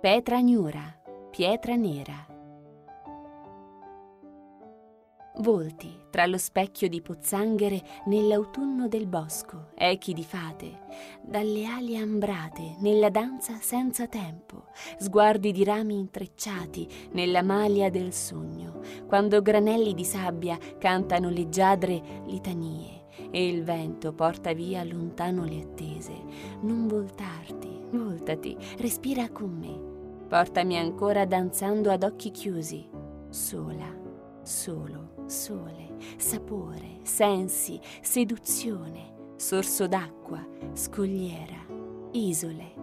Petra Gnura, pietra nera. Volti tra lo specchio di pozzanghere nell'autunno del bosco, echi di fate, dalle ali ambrate nella danza senza tempo, sguardi di rami intrecciati nella maglia del sogno, quando granelli di sabbia cantano leggiadre litanie e il vento porta via lontano le attese. Non voltarti, voltati, respira con me, portami ancora danzando ad occhi chiusi, sola, solo, sole, sapore, sensi, seduzione, sorso d'acqua, scogliera, isole.